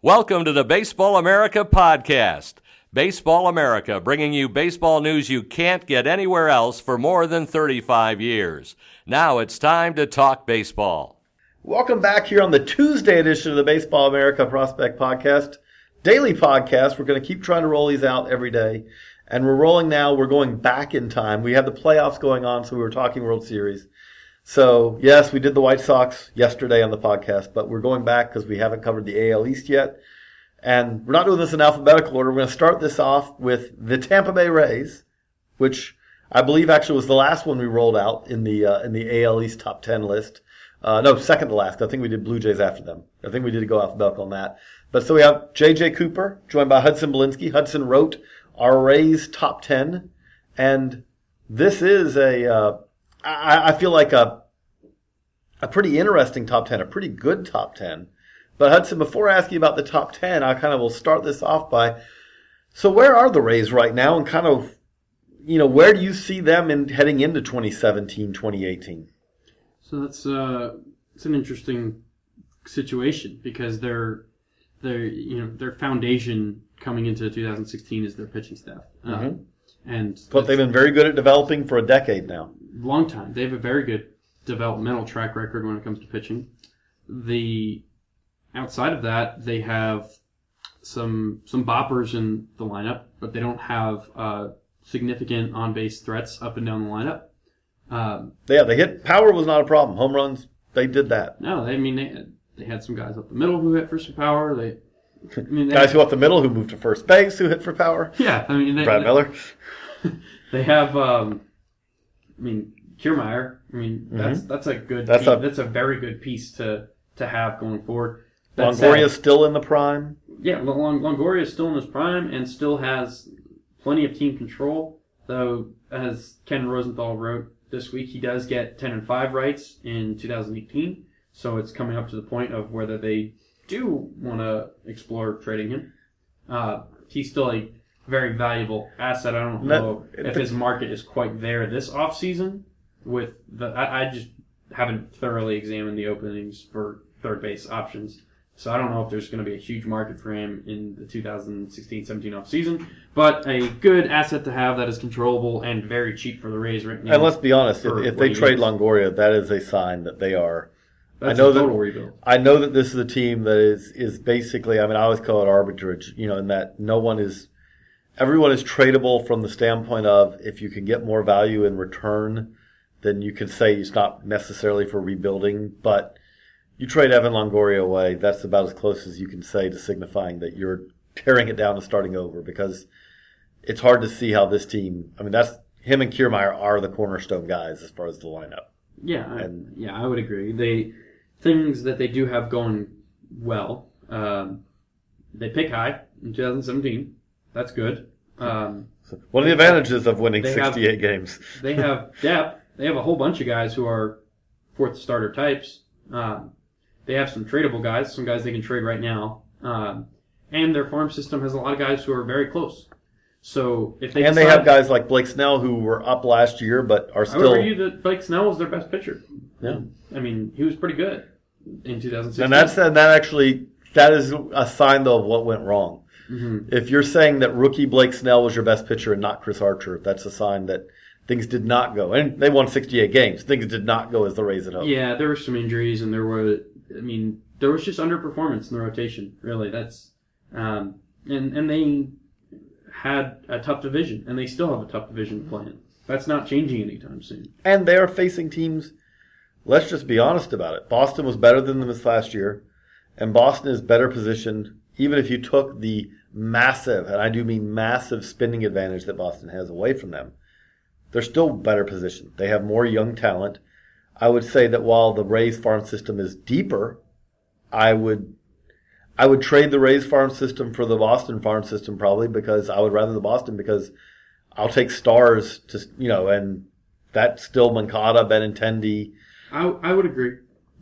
Welcome to the Baseball America podcast. Baseball America, bringing you baseball news you can't get anywhere else for more than 35 years. Now it's time to talk baseball. Welcome back here on the Tuesday edition of the Baseball America Prospect Podcast. Daily podcast. We're going to keep trying to roll these out every day. And we're rolling now. We're going back in time. We have the playoffs going on, so we were talking World Series. So, yes, we did the White Sox yesterday on the podcast, but we're going back because we haven't covered the AL East yet. And we're not doing this in alphabetical order. We're going to start this off with the Tampa Bay Rays, which I believe actually was the last one we rolled out in the AL East top 10 list. No, second to last. I think we did Blue Jays after them. I think we did go alphabetical on that. But so we have J.J. Cooper, joined by Hudson Belinsky. Hudson wrote our Rays top 10. And this is I feel like a pretty interesting top 10, a pretty good top 10. But Hudson, before I ask you about the top 10, I kind of will start this off by, so where are the Rays right now and kind of, where do you see them heading into 2017, 2018? So it's an interesting situation because their foundation coming into 2016 is their pitching staff. But they've been very good at developing for a decade now. Long time. They have a very good developmental track record when it comes to pitching. Outside of that, they have some boppers in the lineup, but they don't have significant on-base threats up and down the lineup. They hit power was not a problem. Home runs, they did that. No, they had some guys up the middle who hit for some power. Guys who up the middle who moved to first base who hit for power. Yeah, Brad Miller. They have, Kiermaier. That's a good. That's a very good piece to have going forward. Longoria's still in the prime. Yeah, Longoria is still in his prime and still has plenty of team control. Though, as Ken Rosenthal wrote this week, he does get 10-5 rights in 2018. So it's coming up to the point of whether they do want to explore trading him. He's still a very valuable asset. I don't know if his market is quite there this offseason. I just haven't thoroughly examined the openings for third base options. So I don't know if there's going to be a huge market for him in the 2016-17 offseason, but a good asset to have that is controllable and very cheap for the Rays right now. And let's be honest, if they trade Longoria, that is a sign that they are. That's a total rebuild. I know that this is a team that is basically, I always call it arbitrage, in that everyone is tradable from the standpoint of if you can get more value in return, then you can say it's not necessarily for rebuilding, but you trade Evan Longoria away, that's about as close as you can say to signifying that you're tearing it down and starting over, because it's hard to see how this team, that's him and Kiermaier are the cornerstone guys as far as the lineup. Yeah, I would agree. Things that they do have going well, they pick high in 2017. That's good. One of the advantages of winning 68 games. They have depth. They have a whole bunch of guys who are fourth starter types. They have some tradable guys, some guys they can trade right now. And their farm system has a lot of guys who are very close. So if they they have guys like Blake Snell who were up last year but are still. I would argue that Blake Snell was their best pitcher. Yeah, he was pretty good in 2016. And that is a sign though of what went wrong. Mm-hmm. If you're saying that rookie Blake Snell was your best pitcher and not Chris Archer, that's a sign that things did not go. And they won 68 games. Things did not go as the Rays had hoped. Yeah, there were some injuries, and there was just underperformance in the rotation. Really, that's and they had a tough division, and they still have a tough division to play in. That's not changing anytime soon. And they are facing teams. Let's just be honest about it. Boston was better than them this last year, and Boston is better positioned. Even if you took the massive, and I do mean massive, spending advantage that Boston has away from them, they're still better positioned. They have more young talent. I would say that while the Rays farm system is deeper, I would trade the Rays farm system for the Boston farm system probably, because I would rather the Boston, because I'll take stars to, and that's still Moncada, Benintendi. I would agree.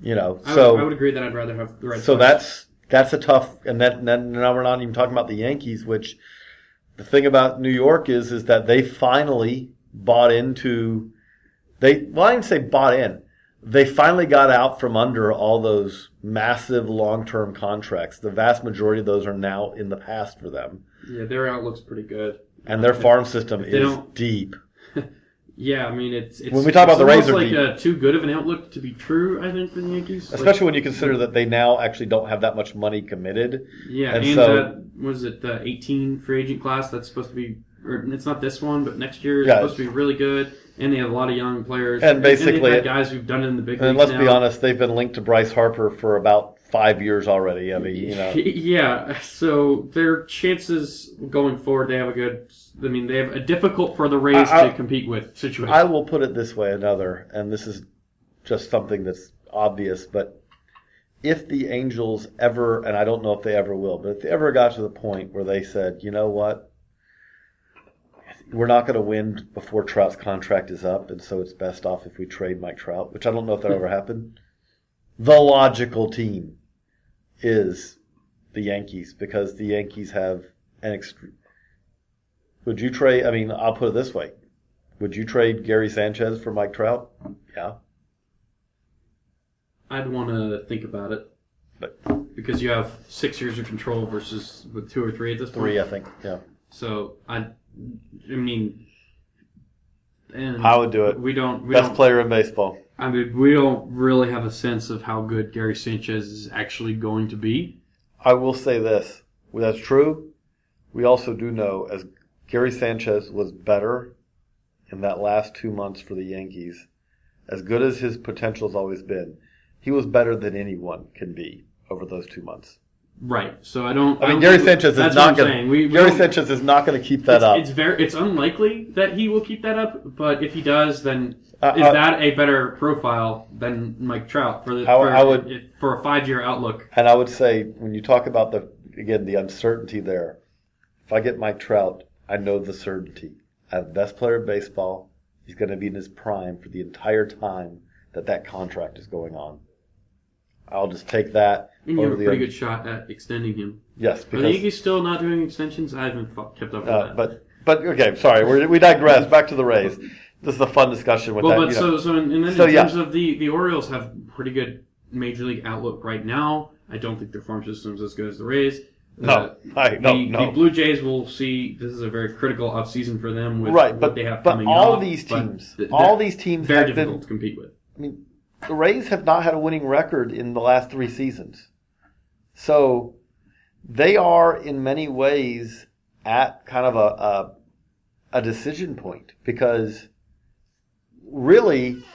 I would agree that I'd rather have the Red Sox. So that's a tough, and now we're not even talking about the Yankees, which the thing about New York is that they finally bought into, I didn't say bought in. they finally got out from under all those massive long-term contracts. The vast majority of those are now in the past for them. Yeah, their outlook's pretty good. And their farm system is deep. Yeah, I mean, it's when we talk about the Rays are like too good of an outlook to be true, I think, for the Yankees. Especially when you consider that they now actually don't have that much money committed. Yeah, and so, was it the 18 free agent class that's supposed to be, or it's not this one, but next year is supposed to be really good. And they have a lot of young players. And basically, and they've had guys who've done it in the big leagues. And let's be honest, they've been linked to Bryce Harper for about 5 years already. I mean, Yeah, so their chances going forward, they have a difficult for the Rays to compete with situation. I will put it this way, and this is just something that's obvious, but if the Angels ever, and I don't know if they ever will, but if they ever got to the point where they said, you know what, we're not going to win before Trout's contract is up, and so it's best off if we trade Mike Trout, which I don't know if that ever happened. The logical team is the Yankees, because the Yankees have an extreme. Would you trade? I mean, I'll put it this way: would you trade Gary Sanchez for Mike Trout? Yeah. I'd want to think about it, because you have 6 years of control versus with 2 or 3 at this point. 3, I think. Yeah. So I mean, and I would do it. Best player in baseball. I mean, we don't really have a sense of how good Gary Sanchez is actually going to be. I will say this: that's true. We also do know, as Gary Sanchez was better in that last 2 months for the Yankees, as good as his potential has always been, he was better than anyone can be over those 2 months. Right. So I don't. Gary Sanchez is not going. Gary Sanchez is not going to keep that up. It's unlikely that he will keep that up. But if he does, then is that a better profile than Mike Trout for a 5-year outlook? And I would say, when you talk about the uncertainty there, if I get Mike Trout, I know the certainty. I have the best player in baseball. He's going to be in his prime for the entire time that contract is going on. I'll just take that. And you have a pretty good shot at extending him. Yes. Are the Yankees still not doing extensions? I haven't kept up with that. But okay, sorry, we digress. Back to the Rays. This is a fun discussion with that. But in terms of the Orioles have pretty good major league outlook right now. I don't think their farm system is as good as the Rays. No. The Blue Jays will see. This is a very critical offseason for them with what they have coming up. But all these teams very difficult to compete with. I mean, the Rays have not had a winning record in the last 3 seasons. So they are, in many ways, at kind of a decision point, because really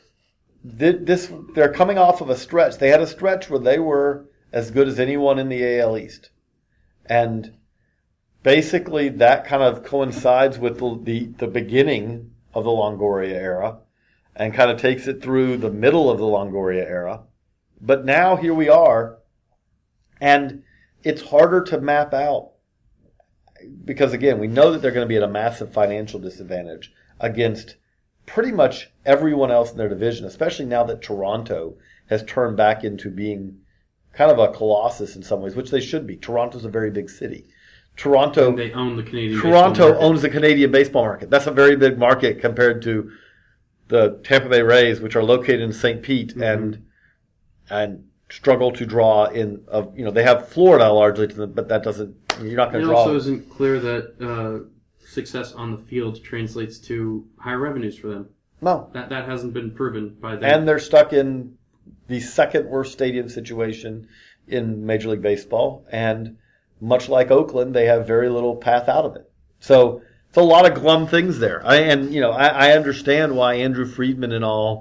they're coming off of a stretch. They had a stretch where they were as good as anyone in the AL East. And basically that kind of coincides with the beginning of the Longoria era, and kind of takes it through the middle of the Longoria era. But now here we are, and it's harder to map out, because again, we know that they're going to be at a massive financial disadvantage against pretty much everyone else in their division, especially now that Toronto has turned back into being kind of a colossus in some ways, which they should be. Toronto's a very big city. And they own the Canadian Toronto owns the Canadian baseball market. That's a very big market compared to the Tampa Bay Rays, which are located in St. Pete, and struggle to draw in. They have Florida largely, but that doesn't. You're not going to draw. It also isn't clear that success on the field translates to higher revenues for them. No, that hasn't been proven by them. And they're stuck in the second worst stadium situation in Major League Baseball, and much like Oakland, they have very little path out of it. So. It's a lot of glum things there. I understand why Andrew Friedman and all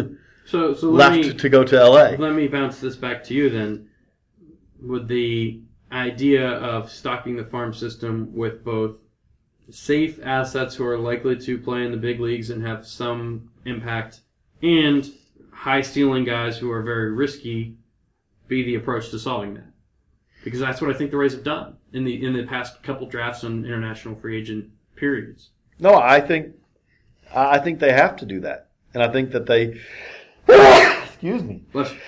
left to go to LA. Let me bounce this back to you then. Would the idea of stocking the farm system with both safe assets who are likely to play in the big leagues and have some impact, and high ceiling guys who are very risky, be the approach to solving that? Because that's what I think the Rays have done in the past couple drafts on international free agent periods. No, I think they have to do that, and I think that they. Excuse me.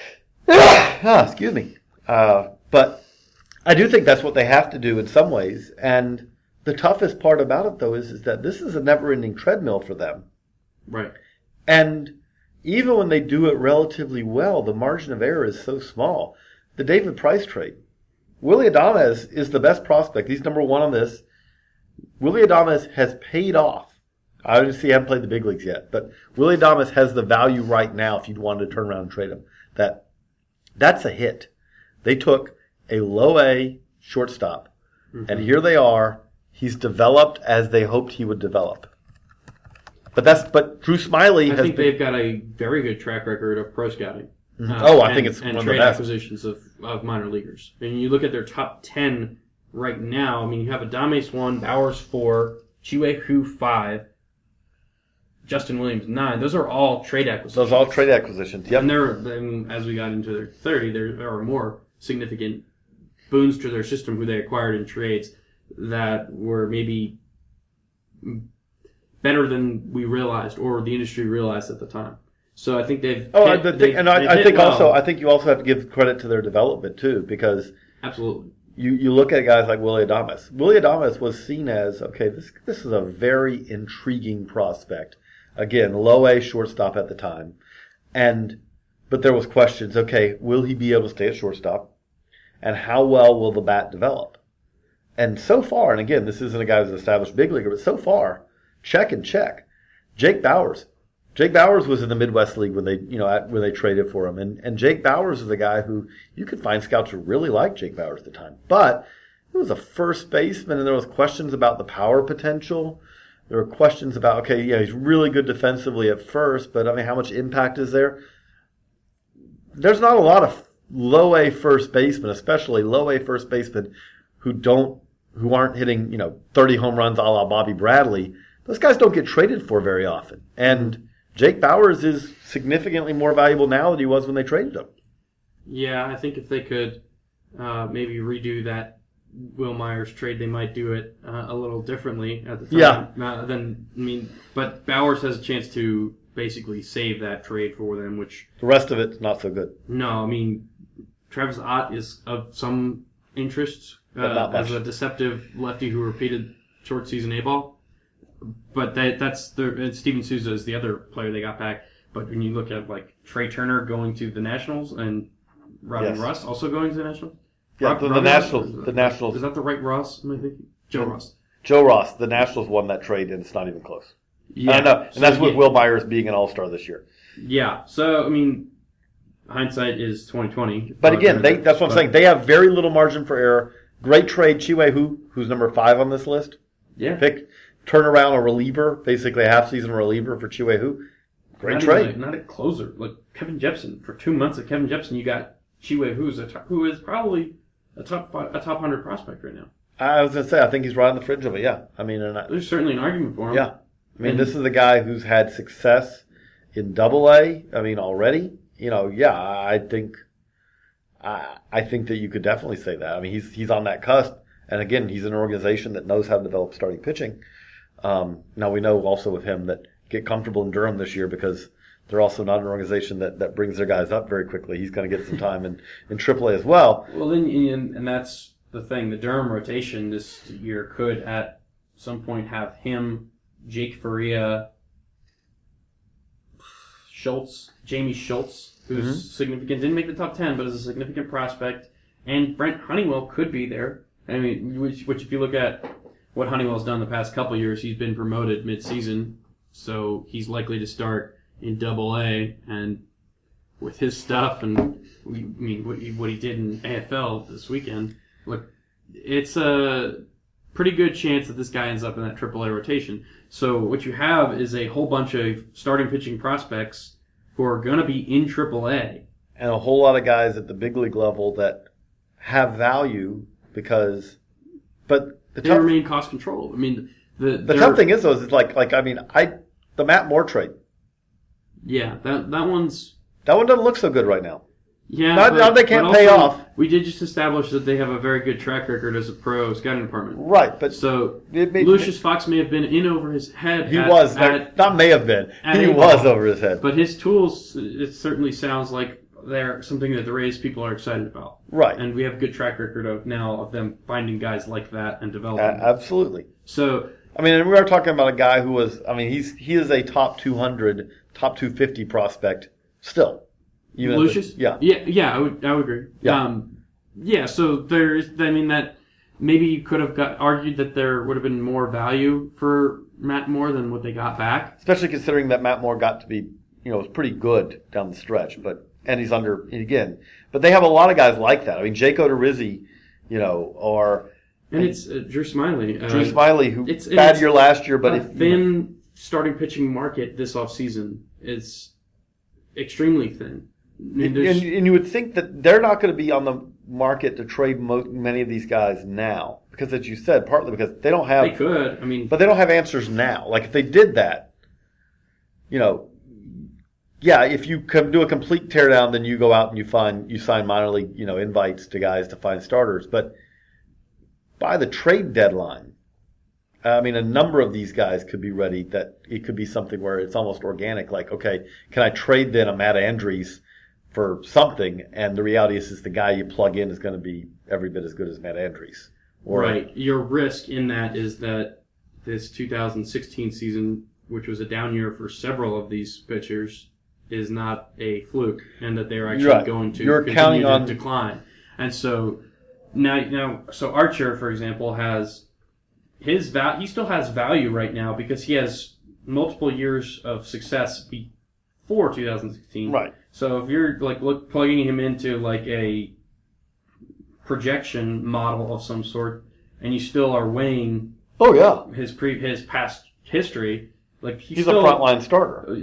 Excuse me. But I do think that's what they have to do in some ways. And the toughest part about it, though, is that this is a never-ending treadmill for them. Right. And even when they do it relatively well, the margin of error is so small. The David Price trade. Willy Adames is the best prospect. He's number one on this. Willy Adames has paid off. I haven't played the big leagues yet, but Willy Adames has the value right now if you'd wanted to turn around and trade him. That's a hit. They took a low A shortstop, and here they are. He's developed as they hoped he would develop. But Drew Smyly I think they've got a very good track record of pro scouting. I think it's one of the trade best. acquisitions of minor leaguers. And you look at their top 10 right now. I mean, you have Adames 1, Bowers 4, Chih-Hui 5, Justin Williams 9. Those are all trade acquisitions. Those are all trade acquisitions. Yep. And as we got into their 30, there are more significant boons to their system who they acquired in trades that were maybe better than we realized or the industry realized at the time. So I think they've. I think you also have to give credit to their development too, because absolutely you look at guys like Willy Adames. Willy Adames was seen as this is a very intriguing prospect. Again, low A shortstop at the time, but there was questions. Okay, will he be able to stay at shortstop, and how well will the bat develop? And so far, and again, this isn't a guy who's an established big leaguer, but so far, check and check. Jake Bauers was in the Midwest League when they traded for him, and Jake Bauers is a guy who you could find scouts who really liked Jake Bauers at the time, but he was a first baseman, and there was questions about the power potential. There were questions about he's really good defensively at first, but I mean, how much impact is there? There's not a lot of low A first basemen, especially low A first basemen who aren't hitting 30 home runs a la Bobby Bradley. Those guys don't get traded for very often, and Jake Bauers is significantly more valuable now than he was when they traded him. Yeah, I think if they could maybe redo that Will Myers trade, they might do it a little differently at the time. Yeah. But Bauers has a chance to basically save that trade for them, which the rest of it's not so good. No, I mean, Travis Ott is of some interest as a deceptive lefty who repeated short season A-ball. But Steven Souza is the other player they got back. But when you look at Trey Turner going to the Nationals and Robin Russ also going to the Nationals. Yeah, the Nationals. Is that the right Ross? Am I thinking? Ross. Joe Ross. The Nationals won that trade, and it's not even close. Yeah, I know, and that's with Will Myers being an All-Star this year. Yeah. So I mean, hindsight is 2020. But again, that's what I'm saying. They have very little margin for error. Great trade, Chih-Hui, who's number 5 on this list. Yeah. Turn around a reliever, basically a half-season reliever for Chih-Hui. Great trade. Not a closer. Like Kevin Jepsen. For 2 months of Kevin Jepsen, you got Chih-Hui, who is probably a top 100 prospect right now. I was going to say, I think he's right on the fringe of it, yeah. I mean, there's certainly an argument for him. Yeah. I mean, this is a guy who's had success in Double-A, already. I think that you could definitely say that. I mean, he's on that cusp. And again, he's an organization that knows how to develop starting pitching. Now, we know also with him that get comfortable in Durham this year because they're also not an organization that brings their guys up very quickly. He's going to get some time in AAA as well. Well, then, and that's the thing. The Durham rotation this year could at some point have him, Jake Faria, Jamie Schultz, who's significant. Didn't make the top 10, but is a significant prospect. And Brent Honeywell could be there. I mean, which if you look at what Honeywell's done the past couple of years, he's been promoted mid-season, so he's likely to start in Double-A. And with his stuff and what he did in AFL this weekend, look, it's a pretty good chance that this guy ends up in that AAA rotation. So what you have is a whole bunch of starting pitching prospects who are going to be in AAA. And a whole lot of guys at the big league level that have value but they remain cost controlled. I mean, the tough thing is, though, is the Matt Moore trade. Yeah, that one doesn't look so good right now. Yeah, now they can't pay off. We did just establish that they have a very good track record as a pro scouting department. Right, but so Lucius Fox may have been in over his head. He was over his head. But his tools, it certainly sounds like they're something that the Rays people are excited about. Right, and we have a good track record of them finding guys like that and developing them. Absolutely. So and we are talking about a guy who was. He is a top 200 top 250 prospect still. Even Lucius? Yeah, I would agree. Yeah. So that maybe you could have argued that there would have been more value for Matt Moore than what they got back. Especially considering that Matt Moore got to be, was pretty good down the stretch, and he's under, again. But they have a lot of guys like that. I mean, Jake Odorizzi, And it's Drew Smiley. Drew Smiley, who bad year last year, but thin starting pitching market this offseason is extremely thin. And you would think that they're not going to be on the market to trade many of these guys now, because as you said, partly because they don't have. They could, but they don't have answers now. Like if they did that, if you do a complete teardown, then you go out and you sign minor league, invites to guys to find starters. But by the trade deadline, a number of these guys could be ready. That it could be something where it's almost organic. Like, okay, can I trade then a Matt Andriese for something? And the reality is the guy you plug in is going to be every bit as good as Matt Andriese. Right. Your risk in that is that this 2016 season, which was a down year for several of these pitchers, is not a fluke, and that they're actually going to continue to decline. And so now, Archer, for example, has his he still has value right now because he has multiple years of success before 2016. Right. So if you're plugging him into like a projection model of some sort, and you still are weighing his past history, he's still, a frontline starter.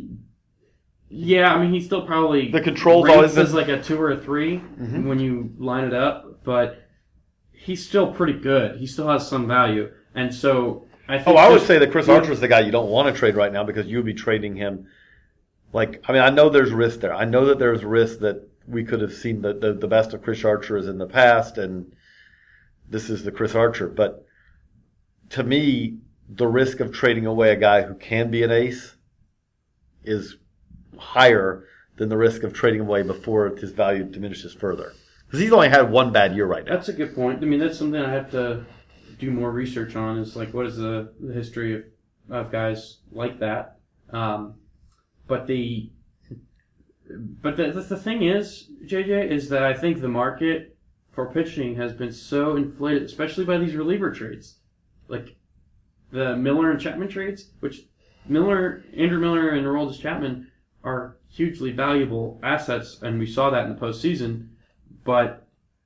He's still probably the controls always as like a 2 or a 3 when you line it up, but he's still pretty good. He still has some value, and so I think. I would say that Chris Archer is the guy you don't want to trade right now because you would be trading him. I know there's risk there. I know that there's risk that we could have seen the best of Chris Archer is in the past, and this is the Chris Archer. But to me, the risk of trading away a guy who can be an ace is higher than the risk of trading away before his value diminishes further. Because he's only had one bad year right now. That's a good point. That's something I have to do more research on. Is what is the history of guys like that? But the thing is, JJ, is that I think the market for pitching has been so inflated, especially by these reliever trades, like the Miller and Chapman trades, which Andrew Miller and Aroldis Chapman are hugely valuable assets, and we saw that in the postseason. But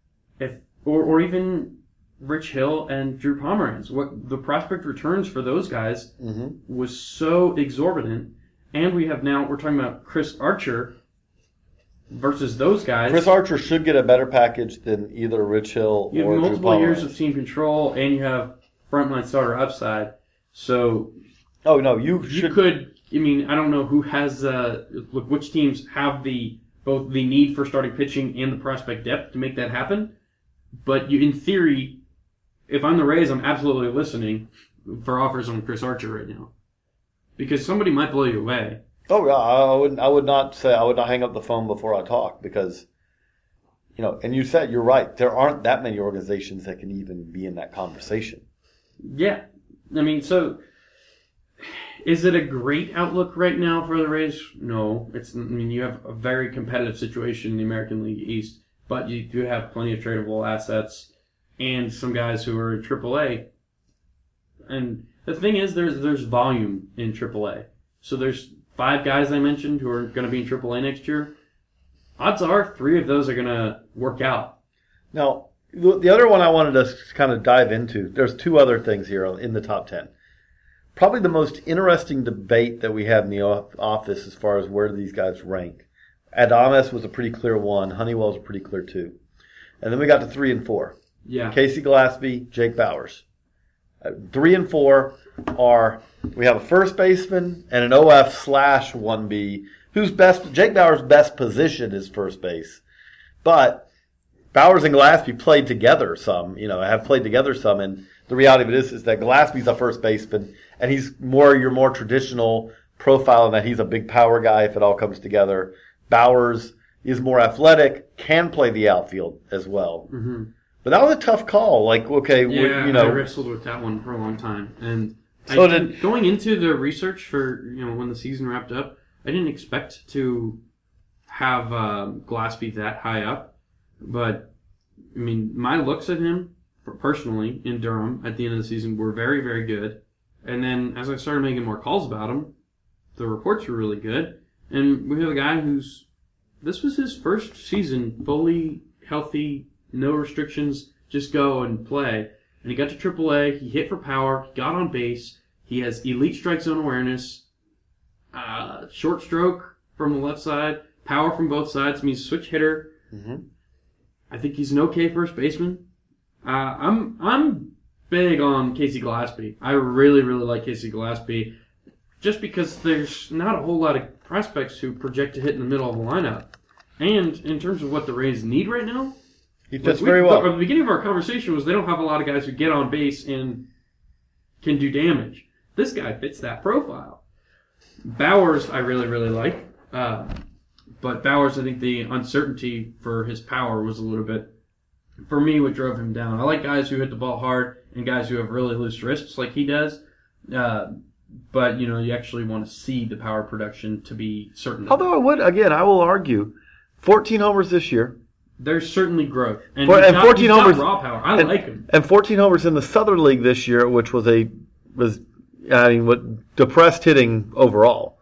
or even Rich Hill and Drew Pomeranz, what the prospect returns for those guys was so exorbitant. And we're talking about Chris Archer versus those guys. Chris Archer should get a better package than either Rich Hill or Drew Pomeranz. You have multiple years of team control, and you have frontline starter upside. So, you could. I don't know who has which teams have both the need for starting pitching and the prospect depth to make that happen. But in theory, if I'm the Rays, I'm absolutely listening for offers on Chris Archer right now. Because somebody might blow you away. Oh yeah, I would not hang up the phone before I talk because, and you said you're right. There aren't that many organizations that can even be in that conversation. Yeah, so is it a great outlook right now for the Rays? No, it's. You have a very competitive situation in the American League East, but you do have plenty of tradable assets and some guys who are in AAA. And the thing is, there's volume in AAA. So there's 5 guys I mentioned who are going to be in AAA next year. Odds are 3 of those are going to work out. Now, the other one I wanted to kind of dive into, there's 2 other things here in the top 10. Probably the most interesting debate that we have in the office as far as where these guys rank. Adames was a pretty clear 1. Honeywell's a pretty clear 2. And then we got to 3 and 4. Yeah. Casey Gillespie, Jake Bauers. 3 and 4 are, we have a first baseman and an OF/1B Jake Bauers' best position is first base. But Bauers and Gillespie played together some, have played together some, and the reality of it is that Gillespie's a first baseman, and he's your more traditional profile in that he's a big power guy if it all comes together. Bauers is more athletic, can play the outfield as well. Mm-hmm. But that was a tough call. I wrestled with that one for a long time. And going into the research for when the season wrapped up, I didn't expect to have Glaspie that high up, but I mean, my looks at him personally in Durham at the end of the season were very, very good. And then as I started making more calls about him, the reports were really good. And we have a guy this was his first season fully healthy, no restrictions, just go and play. And he got to AAA, he hit for power, he got on base, he has elite strike zone awareness, short stroke from the left side, power from both sides, means switch hitter. Mm-hmm. I think he's an okay first baseman. I'm big on Casey Glaspie. I really, really like Casey Glaspie, just because there's not a whole lot of prospects who project to hit in the middle of the lineup. And in terms of what the Rays need right now, he fits very well. At the beginning of our conversation was they don't have a lot of guys who get on base and can do damage. This guy fits that profile. Bowers, I really, really like. But Bowers, I think the uncertainty for his power was a little bit, for me, what drove him down. I like guys who hit the ball hard and guys who have really loose wrists like he does. But, you actually want to see the power production to be certain. Although I will argue, 14 homers this year. There's certainly growth. And 14 homers. Raw power. I like him. And 14 homers in the Southern League this year, which was depressed hitting overall.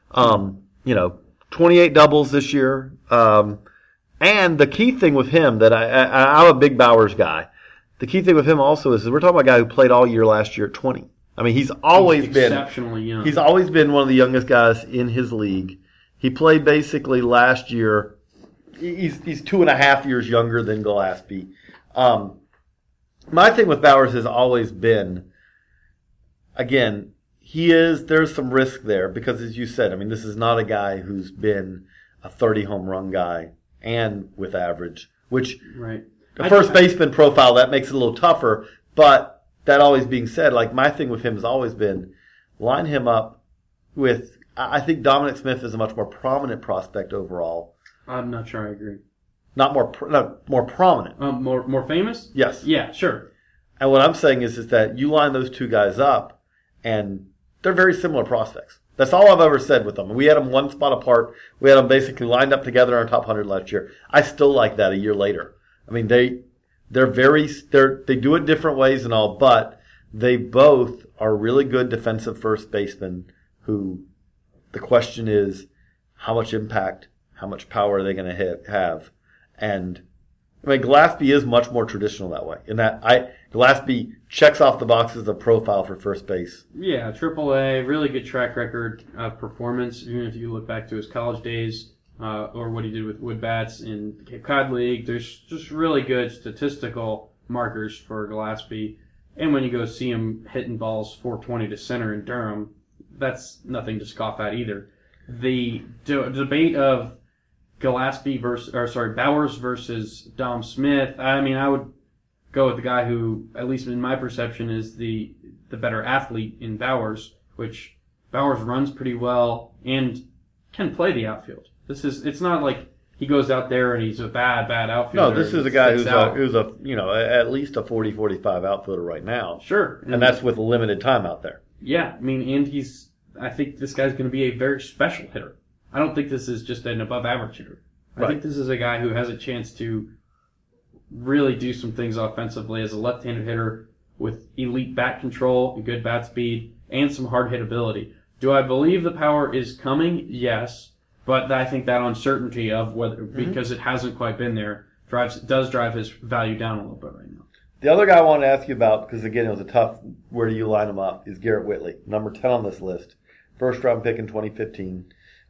28 doubles this year. And the key thing with him that I'm a big Bowers guy. The key thing with him also is we're talking about a guy who played all year last year at 20. I mean, he's been exceptionally young. He's always been one of the youngest guys in his league. He played basically last year. He's 2.5 years younger than Glaspie. My thing with Bowers has always been, again, there's some risk there because, as you said, I mean, this is not a guy who's been a 30 home run guy and with average, which the first baseman profile, that makes it a little tougher. But that always being said, like my thing with him has always been line him up with, I think Dominic Smith is a much more prominent prospect overall. I'm not sure I agree. Not more prominent. More famous? Yes. Yeah, sure. And what I'm saying is that you line those two guys up, and they're very similar prospects. That's all I've ever said with them. We had them one spot apart. We had them basically lined up together in our top 100 last year. I still like that a year later. I mean, they do it different ways and all, but they both are really good defensive first basemen who the question is how much impact, how much power are they going to have? And I mean, Glaspie is much more traditional that way. In that, Glaspie checks off the boxes of profile for first base. Yeah, AAA, really good track record of performance. Even if you look back to his college days or what he did with Wood Bats in the Cape Cod League, there's just really good statistical markers for Glaspie. And when you go see him hitting balls 420 to center in Durham, that's nothing to scoff at either. The debate of Bowers versus Dom Smith, I mean, I would go with the guy who, at least in my perception, is the better athlete in Bowers, which Bowers runs pretty well and can play the outfield. It's not like he goes out there and he's a bad outfielder. No, this is a guy who's at least a 40-45 outfielder right now. Sure. And that's with limited time out there. Yeah, I mean, and I think this guy's going to be a very special hitter. I don't think this is just an above-average hitter. I think this is a guy who has a chance to really do some things offensively as a left-handed hitter with elite bat control and good bat speed and some hard-hit ability. Do I believe the power is coming? Yes. But I think that uncertainty of whether, because it hasn't quite been there, does drive his value down a little bit right now. The other guy I wanted to ask you about, because again, it was a tough, where do you line him up, is Garrett Whitley, number 10 on this list. First round pick in 2015.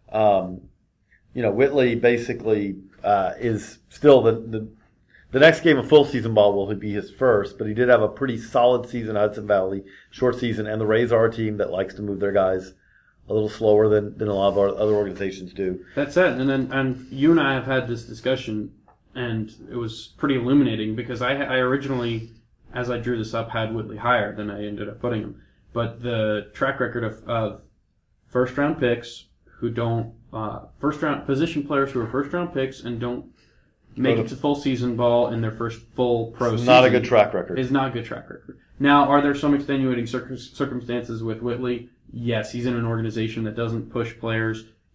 Whitley basically is still the next game of full season ball will be his first, but he did have a pretty solid season at Hudson Valley, short season, and the Rays are a team that likes to move their guys a little slower than a lot of our other organizations do. That's it. And you and I have had this discussion, and it was pretty illuminating because I originally, as I drew this up, had Whitley higher than I ended up putting him. But the track record of first round picks who don't position players who are first round picks and don't make it to full season ball in their first full pro season. Not a good track record. Is not a good track record. Now, are there some extenuating circumstances with Whitley? Yes, he's in an organization that doesn't push players.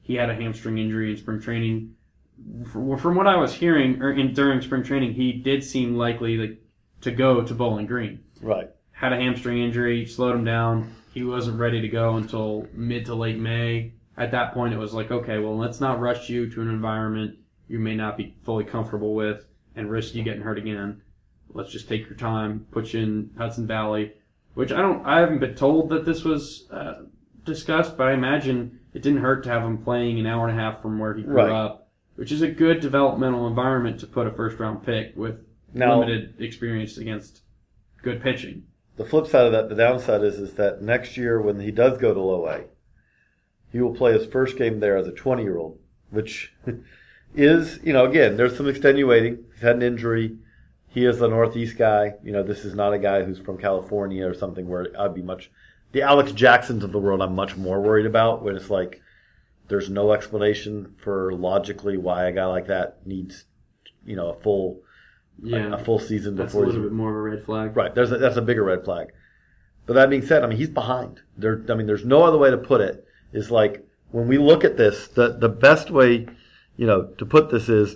he had a hamstring injury in spring training. From what I was hearing during spring training, he did seem likely to go to Bowling Green. Right. Had a hamstring injury, slowed him down. He wasn't ready to go until mid to late May. At that point, it was like, okay, well, let's not rush you to an environment you may not be fully comfortable with and risk you getting hurt again. Let's just take your time, put you in Hudson Valley, which I haven't been told that this was discussed, but I imagine it didn't hurt to have him playing an hour and a half from where he grew up, which is a good developmental environment to put a first-round pick with limited experience against good pitching. The flip side of that, the downside is that next year when he does go to Low A, he will play his first game there as a 20-year-old, which is, again, there's some extenuating. He's had an injury. He is the Northeast guy. This is not a guy who's from California or something where I'd be the Alex Jacksons of the world I'm much more worried about, when it's like there's no explanation for logically why a guy like that needs, a full season that's before. That's a little bit more of a red flag. Right. That's a bigger red flag. But that being said, he's behind. There's no other way to put it. Is like when we look at this, the best way, to put this is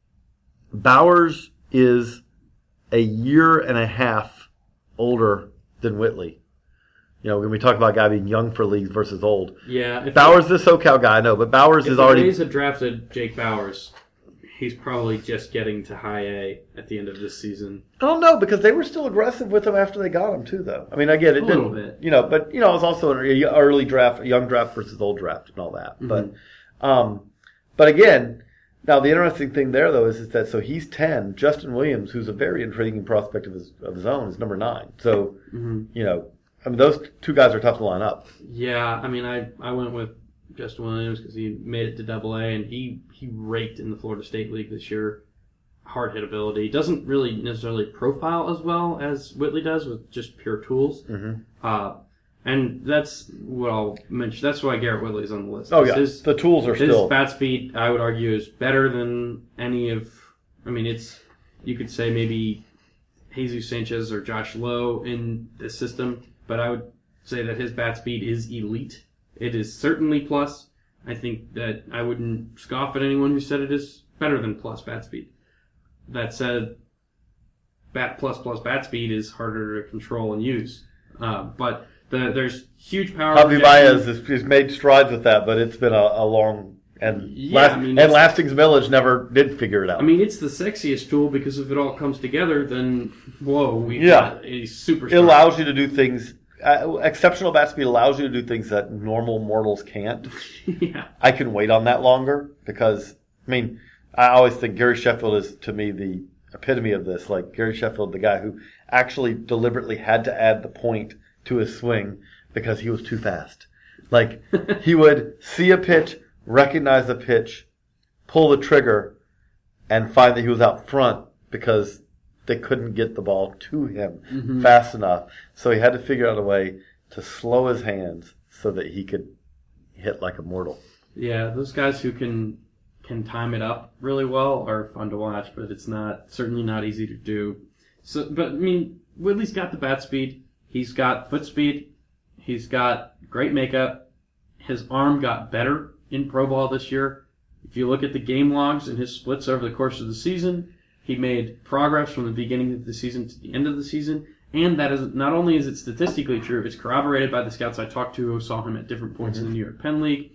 Bowers is a year and a half older than Whitley. When we talk about a guy being young for leagues versus old. Yeah. Bowers is a SoCal guy, I know, but Bowers is already. If the Rays had drafted Jake Bowers, he's probably just getting to high A at the end of this season. I don't know, because they were still aggressive with him after they got him too, though. I get it. A little bit. But it was also an early draft, a young draft versus old draft and all that. Mm-hmm. But again, now the interesting thing there though is that so he's 10. Justin Williams, who's a very intriguing prospect of his own, is number 9. So those two guys are tough to line up. Yeah, I went with Justin Williams because he made it to Double A, and he raked in the Florida State League this year. Hard hit ability. Doesn't really necessarily profile as well as Whitley does with just pure tools. Mm-hmm. And that's what I'll mention. That's why Garrett Whitley's on the list. Oh, yeah. The tools are still. His bat speed, I would argue, is better than any of. You could say maybe Jesus Sanchez or Josh Lowe in this system, but I would say that his bat speed is elite. It is certainly plus. I think that I wouldn't scoff at anyone who said it is better than plus bat speed. That said, bat plus bat speed is harder to control and use. But there's huge power. Javi Baez has made strides with that, but it's been a long and Lastings Village never did figure it out. It's the sexiest tool because if it all comes together, then we've got a superstar. It allows you to do things. Exceptional bat speed allows you to do things that normal mortals can't. Yeah. I can wait on that longer because, I always think Gary Sheffield is, to me, the epitome of this. Like, Gary Sheffield, the guy who actually deliberately had to add the point to his swing because he was too fast. Like, he would see a pitch, recognize the pitch, pull the trigger, and find that he was out front because they couldn't get the ball to him fast enough. So he had to figure out a way to slow his hands so that he could hit like a mortal. Yeah, those guys who can time it up really well are fun to watch, but it's certainly not easy to do. So, but Whitley's got the bat speed. He's got foot speed. He's got great makeup. His arm got better in pro ball this year. If you look at the game logs and his splits over the course of the season, he made progress from the beginning of the season to the end of the season. And that is not only is it statistically true, it's corroborated by the scouts I talked to who saw him at different points in the New York Penn League.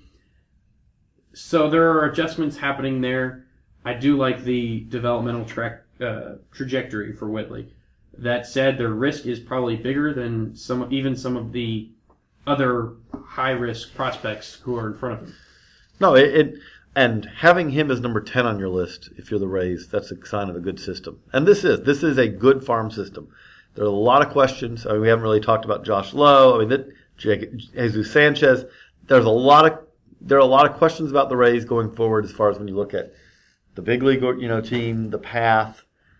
So there are adjustments happening there. I do like the developmental trajectory for Whitley. That said, their risk is probably bigger than some of the other high-risk prospects who are in front of him. No, and having him as number 10 on your list, if you're the Rays, that's a sign of a good system. And this is a good farm system. There are a lot of questions. We haven't really talked about Josh Lowe. Jesus Sanchez. There are a lot of questions about the Rays going forward as far as when you look at the big league, team, the path,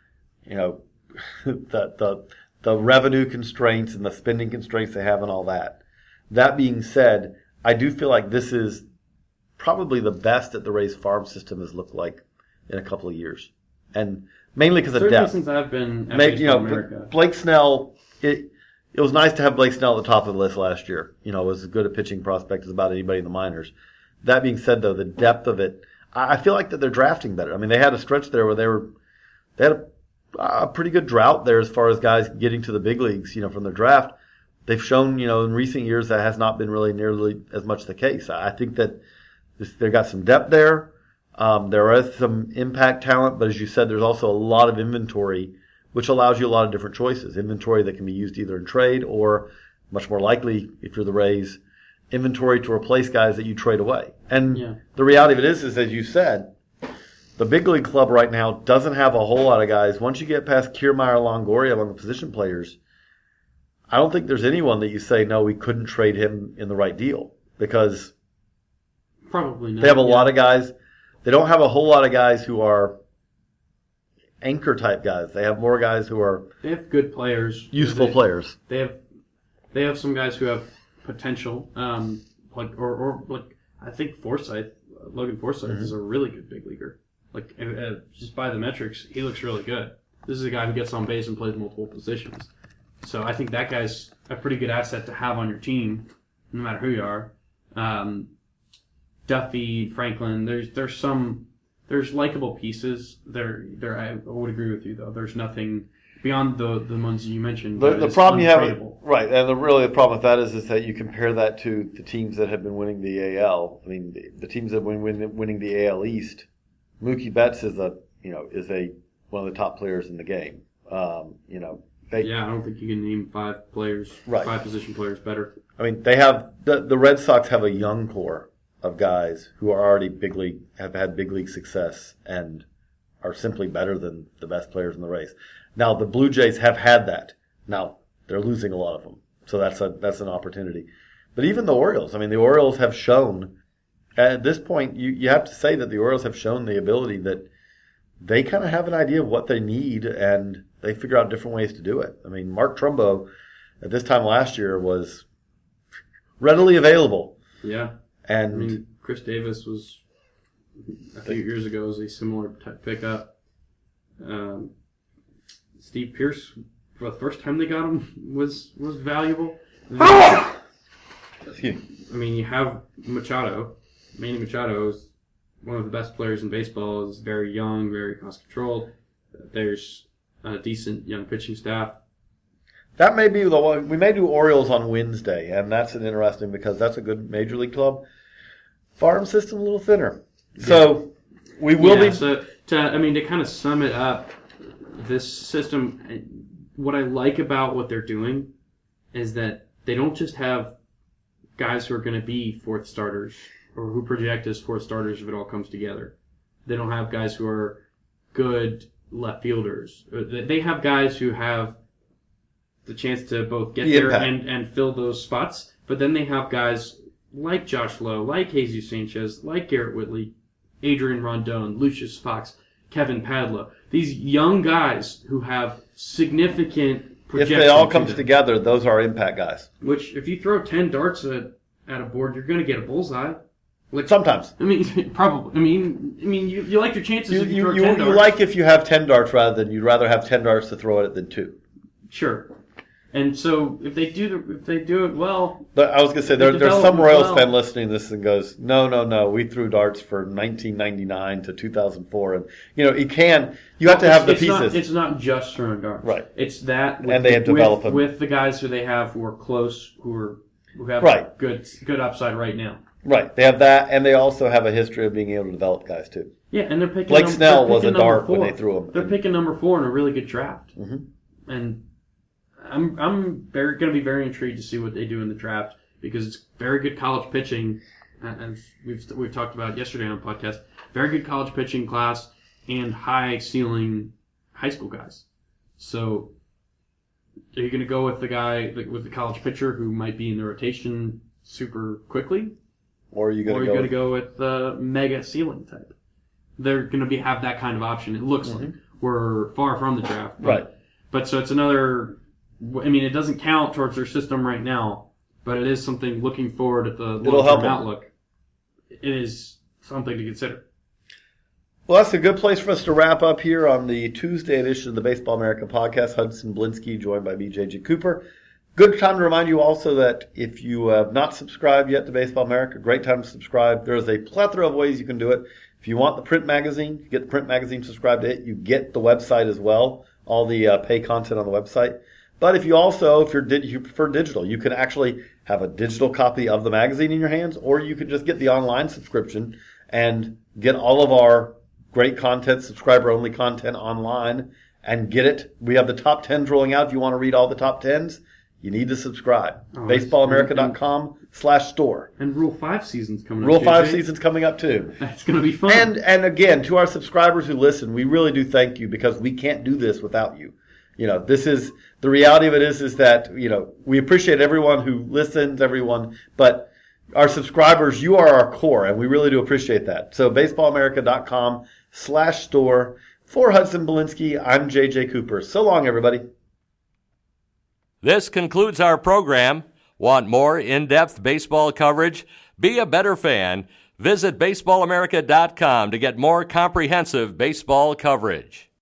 the revenue constraints and the spending constraints they have and all that. That being said, I do feel like this is probably the best that the Rays farm system has looked like in a couple of years. And mainly because of depth. Since I've been at Baseball America. Blake Snell, it was nice to have Blake Snell at the top of the list last year. Was as good a pitching prospect as about anybody in the minors. That being said, though, the depth of it, I feel like that they're drafting better. I mean, they had a stretch there where they had a pretty good drought there as far as guys getting to the big leagues, from their draft. They've shown, in recent years that has not been really nearly as much the case. I think that they've got some depth there. There is some impact talent, but as you said, there's also a lot of inventory, which allows you a lot of different choices. Inventory that can be used either in trade or, much more likely, if you're the Rays, inventory to replace guys that you trade away. And the reality of it is, as you said, the big league club right now doesn't have a whole lot of guys. Once you get past Kiermaier, Longoria among the position players, I don't think there's anyone that you say, no, we couldn't trade him in the right deal, because probably not. They have a lot of guys. They don't have a whole lot of guys who are anchor type guys. They have more guys who are They have good players. useful players. They have some guys who have potential. Like I think Logan Forsythe is a really good big leaguer. Like just by the metrics, he looks really good. This is a guy who gets on base and plays multiple positions. So I think that guy's a pretty good asset to have on your team, no matter who you are. Duffy, Franklin, there's likable pieces. I would agree with you though. There's nothing beyond the ones you mentioned. The problem you have, right, and the problem with that is that you compare that to the teams that have been winning the AL. I mean, the teams that have been winning the AL East. Mookie Betts is one of the top players in the game. I don't think you can name 5 players, 5 position players better. I mean, they have the Red Sox have a young core of guys who are already have had big league success and are simply better than the best players in the race. Now, the Blue Jays have had that. Now, they're losing a lot of them, so that's an opportunity. But even the Orioles, I mean, the Orioles have shown, at this point, you have to say that the Orioles have shown the ability that they kind of have an idea of what they need, and they figure out different ways to do it. I mean, Mark Trumbo, at this time last year, was readily available. Yeah. And I mean, Chris Davis was, a few years ago, was a similar type pickup. Steve Pearce, for the first time they got him, was valuable. I mean, you have Machado. Manny Machado is one of the best players in baseball. Is very young, very cost controlled. There's a decent young pitching staff. That may be the one. We may do Orioles on Wednesday, and that's an interesting because that's a good major league club. Farm system a little thinner, so we will be. So to kind of sum it up, this system. What I like about what they're doing is that they don't just have guys who are going to be fourth starters or who project as fourth starters if it all comes together. They don't have guys who are good left fielders. They have guys who have the chance to both get there and fill those spots. But then they have guys like Josh Lowe, like Jesus Sanchez, like Garrett Whitley, Adrian Rondon, Lucius Fox, Kevin Padla. These young guys who have significant projection. If they all come together, those are impact guys. Which, if you throw 10 darts at a board, you're going to get a bullseye. Like, sometimes. I mean, probably. I mean, you like your chances if you throw 10 darts. You like if you have 10 darts you'd rather have 10 darts to throw at it than 2. Sure. And so if they do it well, but I was going to say there's some Royals fan listening to this and goes, no, we threw darts for 1999 to 2004, and you have to have the pieces. It's not just throwing darts, right? It's that, and they have developed them with the guys who they have who are close, who have good upside right now. Right, they have that, and they also have a history of being able to develop guys too. Yeah, and they're picking. Blake Snell was a dart when they threw him. They're picking number 4 in a really good draft, and I'm going to be very intrigued to see what they do in the draft because it's very good college pitching, as we've talked about yesterday on the podcast. Very good college pitching class and high ceiling high school guys. So, are you going to go with the guy with the college pitcher who might be in the rotation super quickly, or are you going to go with the mega ceiling type? They're going to have that kind of option. It looks like we're far from the draft, right? But so it's another. I mean, it doesn't count towards their system right now, but it is something looking forward at the long-term outlook. It is something to consider. Well, that's a good place for us to wrap up here on the Tuesday edition of the Baseball America podcast. Hudson Blinsky, joined by BJJ Cooper. Good time to remind you also that if you have not subscribed yet to Baseball America, great time to subscribe. There's a plethora of ways you can do it. If you want the print magazine, you get the print magazine, subscribe to it. You get the website as well, all the pay content on the website. But if you prefer digital, you can actually have a digital copy of the magazine in your hands, or you can just get the online subscription and get all of our great content, subscriber-only content online, and get it. We have the top 10s rolling out. If you want to read all the top 10s, you need to subscribe. BaseballAmerica.com/store. And Rule 5 season's coming up. Rule 5 season's coming up too. That's going to be fun. And again, to our subscribers who listen, we really do thank you because we can't do this without you. This is the reality of it is that, we appreciate everyone who listens, but our subscribers, you are our core, and we really do appreciate that. So BaseballAmerica.com/store. For Hudson Belinsky, I'm J.J. Cooper. So long, everybody. This concludes our program. Want more in-depth baseball coverage? Be a better fan. Visit BaseballAmerica.com to get more comprehensive baseball coverage.